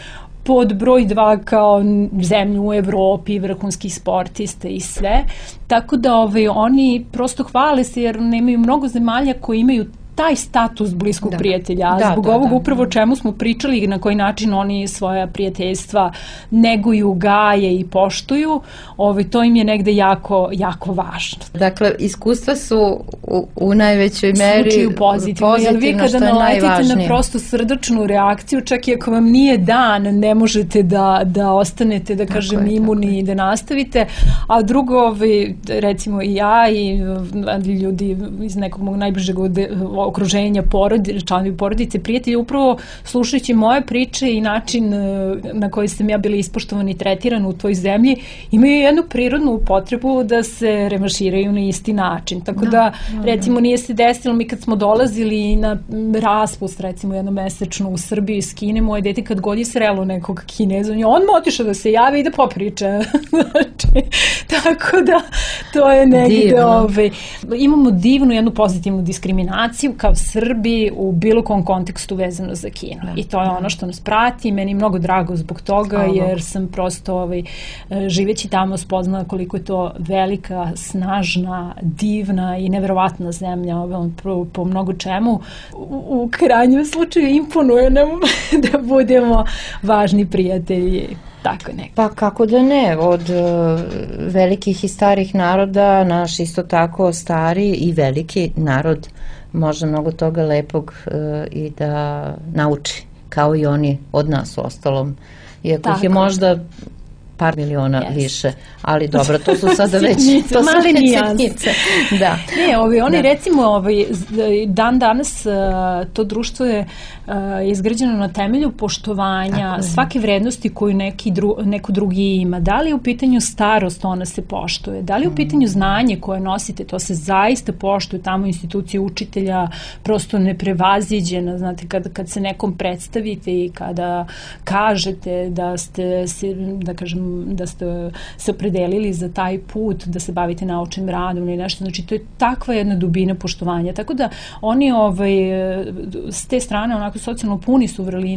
pod broj dva kao zemlju u Evropi, vrhunskih sportista i sve. Tako da ovaj, oni prosto hvale se jer nemaju mnogo zemalja koji imaju taj status bliskog da. Prijatelja, a da, zbog da, ovog da, upravo o čemu smo pričali i na koji način oni svoja prijateljstva neguju, gaje i poštuju, ovaj, to im je negde jako, jako važno. Dakle, iskustva su u, u najvećoj meri slučaju pozitivno, pozitivno, jer vi kada naletite na prosto srdačnu reakciju, čak i ako vam nije dan, ne možete da, da ostanete, da kažem, tako je, imuni i da nastavite, a drugo, ovaj, recimo i ja i ljudi iz nekog mog najbližeg okruženja, porodi, članovi porodice, prijatelji, upravo slušajući moje priče i način na koji sam ja bila ispoštovana i tretirana u toj zemlji, imaju jednu prirodnu potrebu da se revanširaju na isti način. Tako da, da recimo, nije se desilo, mi kad smo dolazili na raspust, recimo, jednomesečno u Srbiji iz Kine, moje dete kad god je srelo nekog Kineza, on odmah otišao da se javi i da popriča. Znači, tako da, to je negde, ove, imamo divnu jednu pozitivnu diskriminaciju kao Srbi u bilo kom kontekstu vezano za Kinu. Da, I to je da. Ono što nas prati. Meni je mnogo drago zbog toga, Hvala. Jer sam prosto ovaj, živeći tamo spoznala koliko je to velika, snažna, divna i neverovatna zemlja ovaj, po, po mnogo čemu. U, u krajnjem slučaju imponuje nam da budemo važni prijatelji. Tako ne. Pa kako da ne, od uh, velikih i starih naroda, naš isto tako stari i veliki narod može mnogo toga lepog uh, i da nauči, kao i oni od nas u ostalom. Iako tako. Ih je možda par miliona yes. više, ali dobro, to su sada već to su male nijanse. Da. Ne, ovi, oni da. Recimo ovi, dan danas to društvo je izgrađeno na temelju poštovanja svake vrednosti koju neki dru, neko drugi ima. Da li je u pitanju starost, ona se poštuje. Da li je u pitanju znanje koje nosite, to se zaista poštuje. Tamo institucije učitelja prosto neprevaziđena. Znate, kad, kad se nekom predstavite i kada kažete da ste se, da kažem, da ste se opredelili za taj put, da se bavite naučnim radom ili nešto. Znači, to je takva jedna dubina poštovanja. Tako da oni ovaj, s te strane onako socijalno puni su vrlina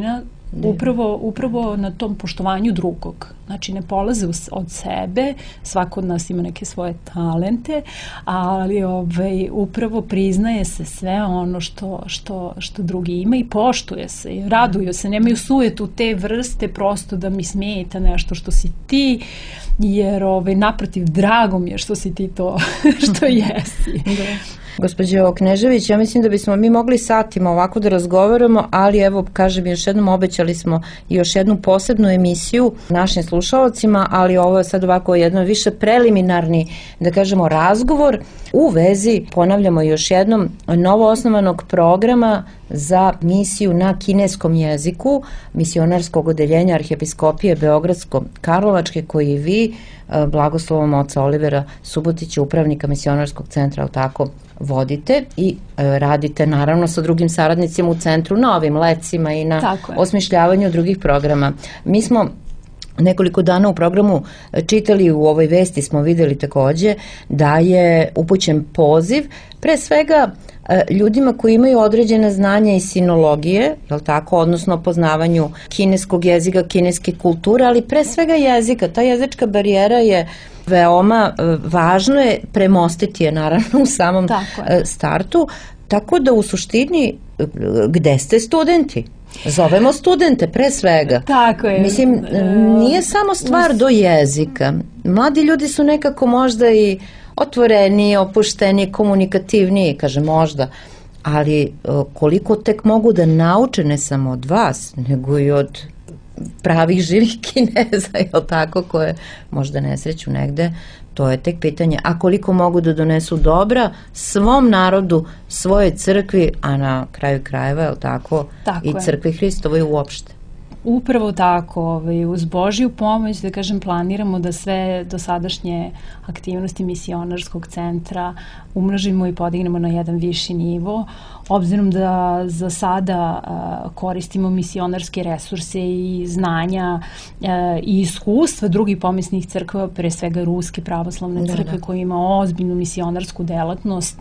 Upravo, upravo na tom poštovanju drugog. Znači, ne polaze od sebe, svako od nas ima neke svoje talente, ali ovaj, upravo priznaje se sve ono što, što, što drugi ima i poštuje se, i raduju se, nemaju sujetu te vrste prosto da mi smeta nešto što si ti, jer ovaj, naprotiv, drago mi je što si ti to što jesi. Da. Gospođo Knežević, ja mislim da bismo mi mogli satima ovako da razgovaramo, ali evo, kažem još jednom, obećali smo još jednu posebnu emisiju našim slušalcima, ali ovo je sad ovako jedno više preliminarni, da kažemo, razgovor u vezi, ponavljamo još jednom, novo osnovanog programa za misiju na kineskom jeziku misionarskog odeljenja Arhijepiskopije Beogradsko-Karlovačke, koji vi, blagoslovom oca Olivera Subotića, upravnika misionarskog centra, ali tako, vodite i e, radite naravno sa drugim saradnicima u centru na ovim lecima i na osmišljavanju drugih programa. Mi smo nekoliko dana u programu čitali, u ovoj vesti smo videli takođe da je upućen poziv pre svega ljudima koji imaju određene znanja i sinologije, je li tako, odnosno poznavanju kineskog jezika, kineske kulture, ali pre svega jezika. Ta jezička barijera je veoma važno je premostiti je naravno u samom startu, tako da u suštini gde ste studenti? Zovemo studente pre svega. Tako je. Mislim, nije samo stvar do jezika. Mladi ljudi su nekako možda i otvoreniji, opušteniji, komunikativniji, kaže možda, ali koliko tek mogu da nauče ne samo od vas, nego i od pravih živih Kineza, jel tako, koje možda nesreću negde, to je tek pitanje. A koliko mogu da donesu dobra svom narodu, svojoj crkvi, a na kraju krajeva, jel tako, tako i crkvi Hristovoj uopšte. Upravo tako, ovaj, uz Božju pomoć, da kažem, planiramo da sve dosadašnje aktivnosti misionarskog centra umnožimo i podignemo na jedan viši nivo, obzirom da za sada a, koristimo misionarske resurse i znanja a, i iskustva drugih pomisnih crkva, pre svega Ruske pravoslavne crkve, da, da. koja ima ozbiljnu misionarsku delatnost.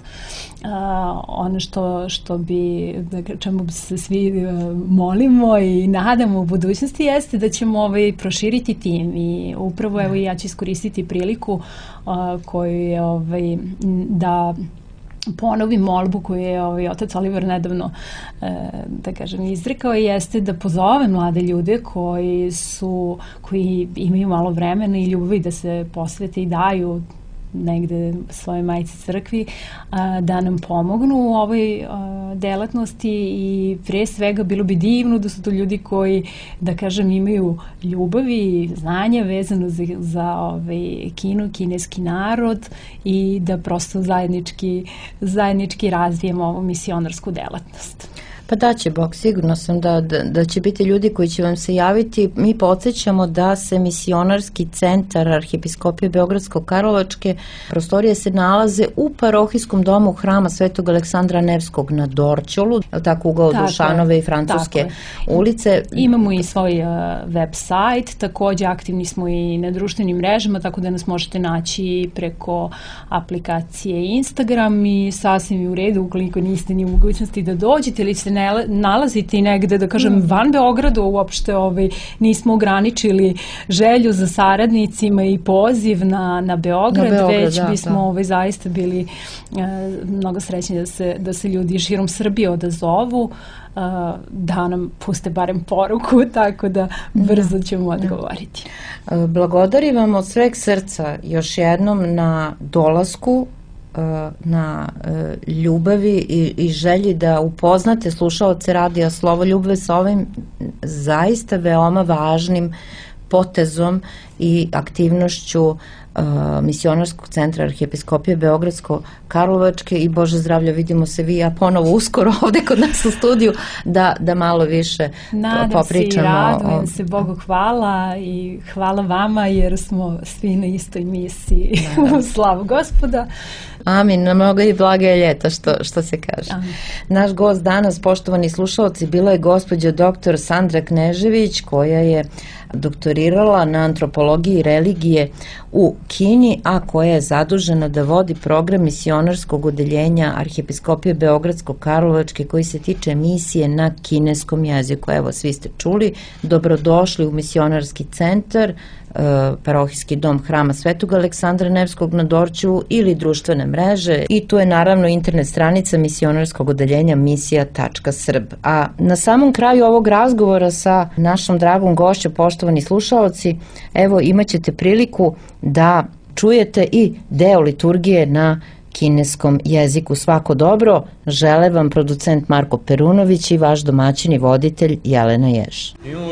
A, ono što, što bi, da čemu se svi a, molimo i nadamo u budućnosti jeste da ćemo ovaj, proširiti tim i upravo evo, ja ću iskoristiti priliku a, koju je ovaj, da ponovim molbu koju je ovaj, otac Oliver nedavno e, da kažem izrekao, jeste da pozove mlade ljude koji su koji imaju malo vremena i ljubavi da se posvete i daju negde svoje majci crkvi, a, da nam pomognu u ovoj a, delatnosti i pre svega bilo bi divno da su to ljudi koji, da kažem, imaju ljubavi i znanja vezano za, za ovaj, Kinu, kineski narod i da prosto zajednički, zajednički razvijemo ovu misionarsku delatnost. Pa da će Bog, sigurno sam da, da, da će biti ljudi koji će vam se javiti. Mi podsjećamo da se misionarski centar Arhijepiskopije Beogradsko-Karlovačke prostorije se nalaze u parohijskom domu hrama Svetog Aleksandra Nevskog na Dorćolu, je tako, ugao Dušanove i Francuske ulice. Imamo i svoj uh, web sajt, takođe aktivni smo i na društvenim mrežama, tako da nas možete naći preko aplikacije Instagram i sasvim je u redu ukoliko niste ni u mogućnosti da dođete ili se ne nalaziti negde, da kažem, van Beogradu, uopšte ovaj, nismo ograničili želju za saradnicima i poziv na, na Beograd, na Beograd već da, bismo da. Ovaj, zaista bili e, mnogo srećni da se, da se ljudi širom Srbije odazovu, e, da nam puste barem poruku, tako da brzo ćemo odgovoriti. Blagodarim vam od sveg srca još jednom na dolasku, na ljubavi i, i želji da upoznate slušaoce Radija Slovo Ljubve sa ovim zaista veoma važnim potezom i aktivnošću uh, misionarskog centra Arhijepiskopije Beogradsko-Karlovačke i Bože zdravlja, vidimo se vi, a ponovo uskoro ovde kod nas u studiju da, da malo više Nadam popričamo. Nadam se i radujem se, Bogu hvala i hvala vama jer smo svi na istoj misiji u slavu Gospoda. Amin, na mnogo i blage ljeta, što, što se kaže. Amin. Naš gost danas, poštovani slušalci, bila je gospođa doktor Sandra Knežević, koja je doktorirala na antropologiji religije u Kini, a koja je zadužena da vodi program misionarskog odeljenja Arhijepiskopije Beogradsko-Karlovačke koji se tiče misije na kineskom jeziku. Evo, svi ste čuli, dobrodošli u misionarski centar, parohijski dom Hrama Svetog Aleksandra Nevskog na Dorćolu ili društvene mreže i tu je naravno internet stranica misionarskog odeljenja misija tačka srb. A na samom kraju ovog razgovora sa našom dragom gošćom, poštovani slušaoci, evo imat ćete priliku da čujete i deo liturgije na kineskom jeziku. Svako dobro, žele vam producent Marko Perunović i vaš domaćin i voditelj Jelena Jež.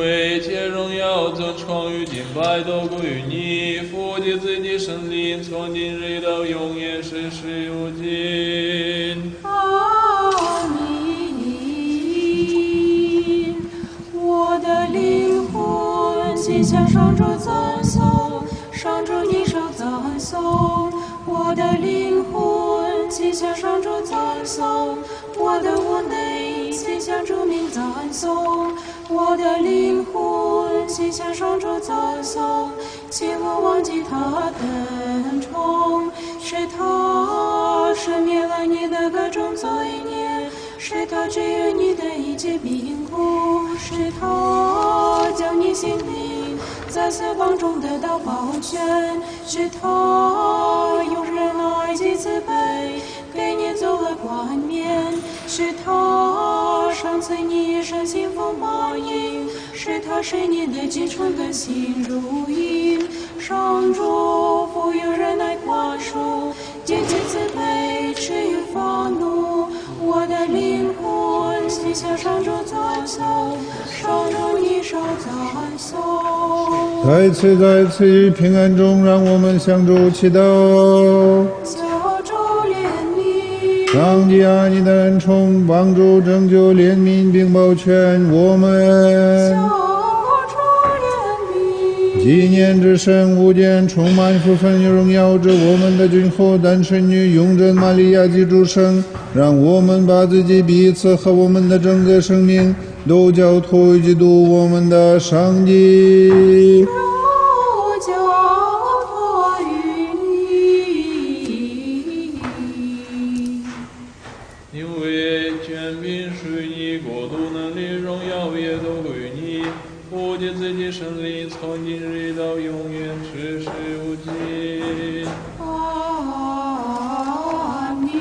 在死亡中得到保全，是他用仁爱及慈悲给你做了冠冕，是他赏赐你一生幸福报应，是他使你的基纯更新如银。上主富有仁爱宽恕，极其慈悲，迟于发怒。我的灵魂心向上主赞颂，上主你受赞颂。 在此在此于平安中，让我们向主祈祷。 求主怜悯， 上帝啊，你的恩宠帮助拯救怜悯并保全我们。 求主怜悯， 纪念之神无间充满福分与荣耀之我们的君后诞生女永贞玛利亚及主圣，让我们把自己彼此和我们的整个生命都交托于基督我们的上帝。 都交托于你。 因为权柄属于你，国度能力荣耀也都归你，我借自己胜利，从今日到永远，世世无尽。 阿弥。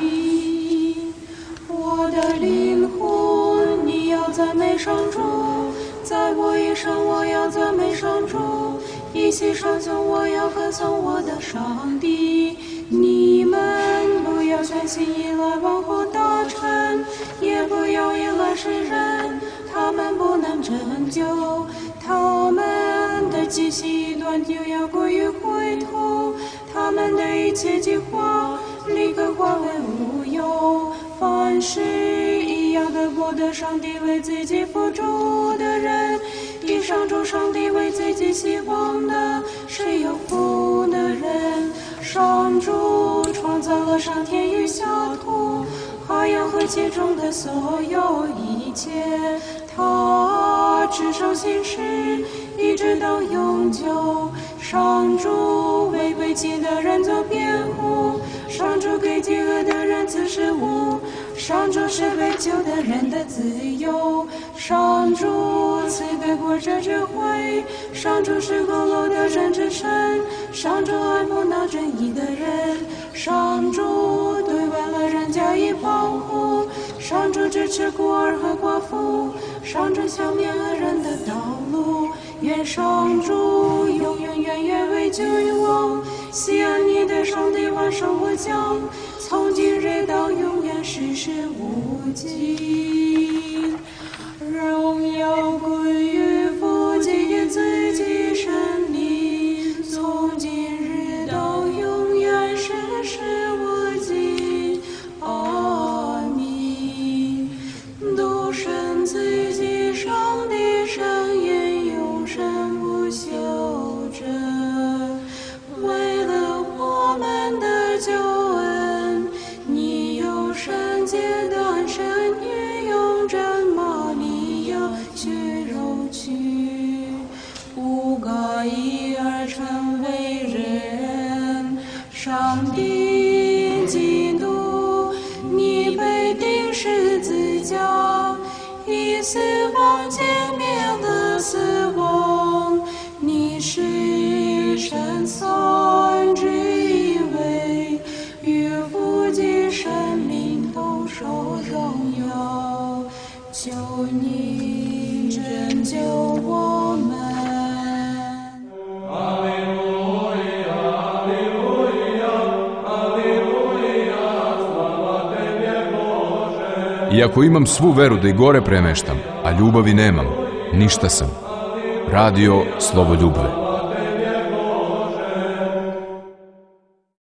我的灵魂，你要赞美上主，在我一生我要赞美上主，一起唱颂我要歌颂我的上帝。你们不要全心依赖王或大臣，也不要依赖世人，他们不能拯救，他们的极其断就要归于灰土，他们的一切计划立刻化为乌有。凡是以亚的国的上帝为自己付出的人，以上主上帝为自己希望的，是有福的人。上主创造了上天与下土，海洋和其中的所有一切，他执手行事，一直到永久。上主为被欺的人做辩护，上主给饥饿的人赐食物，上主是被救的人的自由，上主赐给国者智慧，上主是佝偻的人之神，上主爱抚那正义的人，上主对外来人加以保护，上主支持孤儿和寡妇，上主消灭恶人的道路。愿上主永远远远为君王，喜爱你的上帝万寿无疆，从今日到永远世世无尽。荣耀归于父及子及圣灵，从今日到永远世世无尽。阿弥。独生子及上帝圣言，永生不朽者，为了我们的救恩，你由圣洁诞生于永贞玛利亚去柔躯，不改意而成为人。 十字架，以死亡减免了死亡。你是神三之一位，与父及生命同受荣耀。求你拯救我们。 Iako imam svu veru da i gore premeštam, a ljubavi nemam, ništa sam. Radio Slovoljubve.